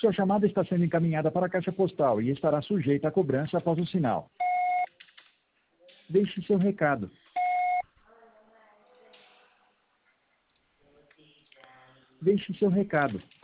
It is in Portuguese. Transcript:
Sua chamada está sendo encaminhada para a caixa postal e estará sujeita à cobrança após o sinal. Deixe seu recado. Deixe seu recado.